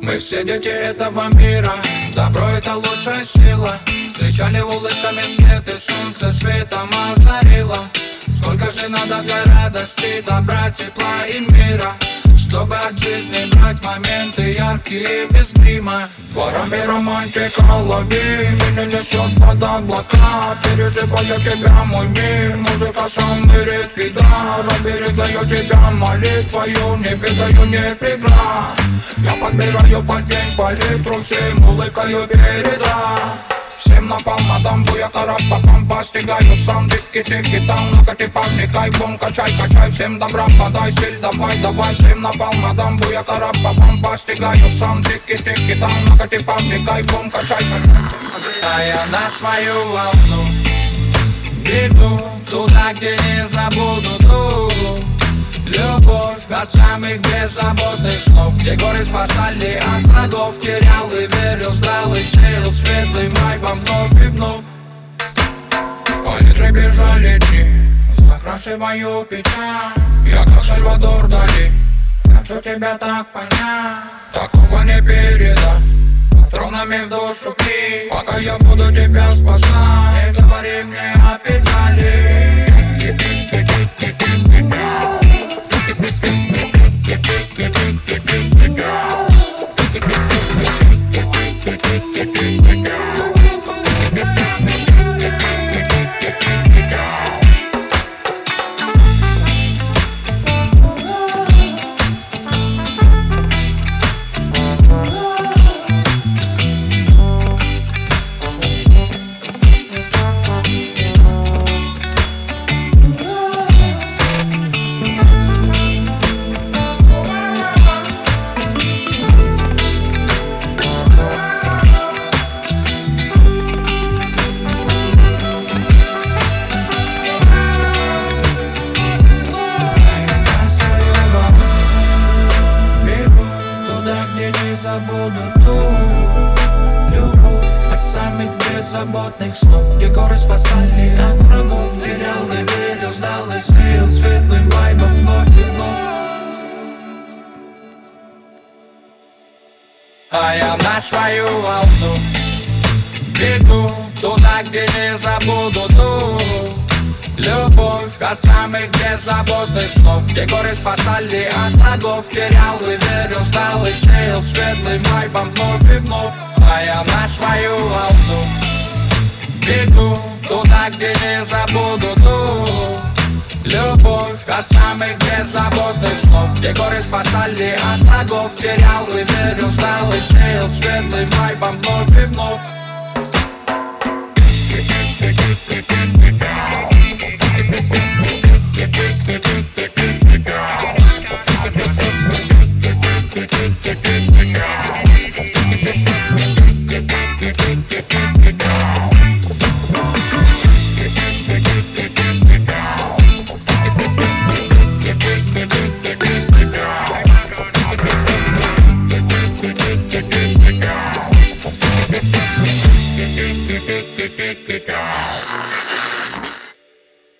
Мы все дети этого мира, добро это лучшая сила. Встречали улыбками свет и солнце светом озарило. Сколько же надо для радости, добра, тепла и мира, чтобы от жизни брать моменты яркие без грима. Ворами романтика лови, меня несет под облака. Переживаю тебя, мой мир, музыка самый редкий дар. Оберегаю тебя молитвою, не ведаю ни преград. Я подбираю под день палитру, всем улыбкою передам. Всем напал на дамбу, я карапапам постигаю сам. Тики-тики там, накати парни, кайфом качай, качай. Всем добра подай, стиль давай, давай. Всем напал на дамбу, я карапапам постигаю сам. Тики-тики там, накати парни, кайфом качай, качай. А я на свою волну бегу туда, где не забуду ту любовь от самых беззаботных снов, где горы спасали от врагов. Терял и верил, ждал и сеял светлым вайбом вновь и вновь. По литре бежали дни, закрашиваю печаль. Я как Сальвадор Дали, хочу тебя так понять. Такого не передать, патронами в душу пей. Пока я буду тебя спасать, не говори мне о печали. Забуду ту любовь от самых беззаботных снов, где горы спасали от врагов. Терял и верил, ждал и сеял светлым вайбом вновь и вновь. А я на свою волну бегу туда, где не забуду ту любовь от самых беззаботных снов, где горы спасали от врагов. Терял и верил, ждал и сеял светлым вайбом вновь и вновь. А я на свою волну бегу туда, где не забуду ту любовь от самых беззаботных снов, где горы спасали от врагов. Терял и верил, ждал и сеял светлым вайбом вновь и вновь. Get